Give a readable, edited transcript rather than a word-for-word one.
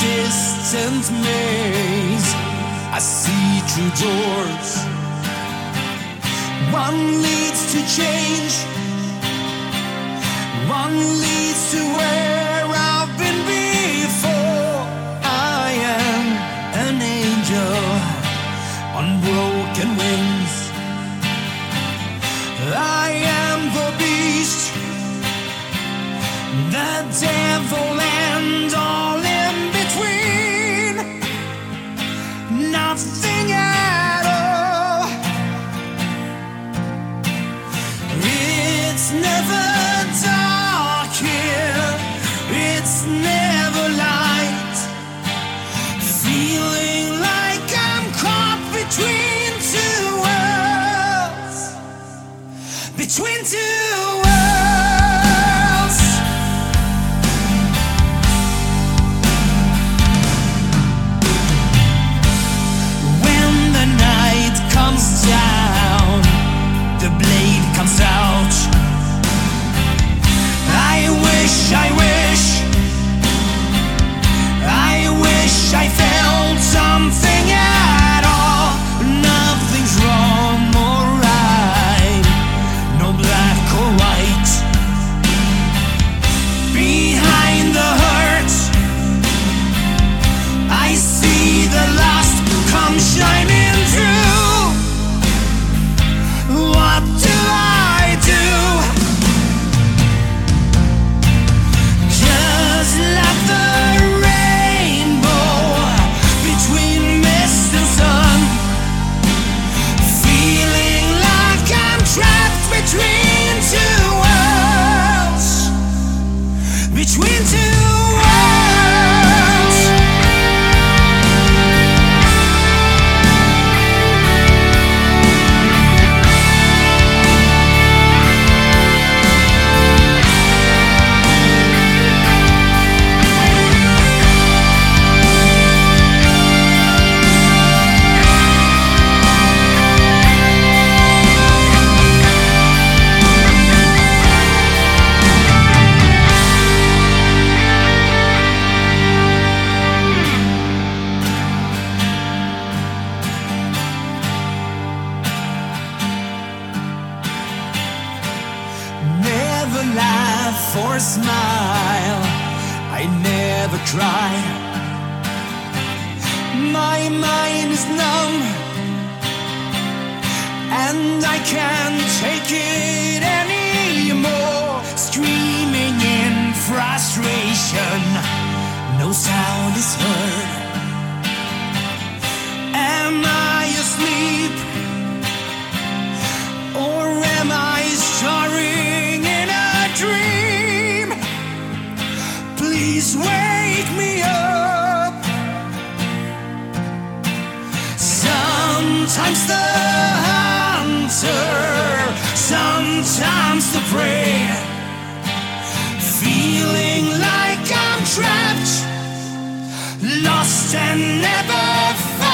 distant maze. I see true doors. One leads to change, one leads to where I've been before. I am an angel on broken wings. I am the beast, the devil, and all in between. Nothing at all. It's never dark here, it's never light. Feeling like I'm caught between two worlds, between two worlds. When the night comes down, the blade comes out. I wish I felt something at all. Nothing's wrong or right, no black or white. Behind the hurt, I see the lust come shining through. What do I do? Just love the rainbow between mist and sun. Feeling like I'm trapped between two worlds, between two worlds. Never laugh or smile, I never cry. My mind is numb, and I can't take it anymore. Screaming in frustration, no sound is heard. Am I asleep, or am I starring in a dream? Please wake me up. Sometimes the hunter, sometimes the prey. Feeling like I'm trapped, lost and never found.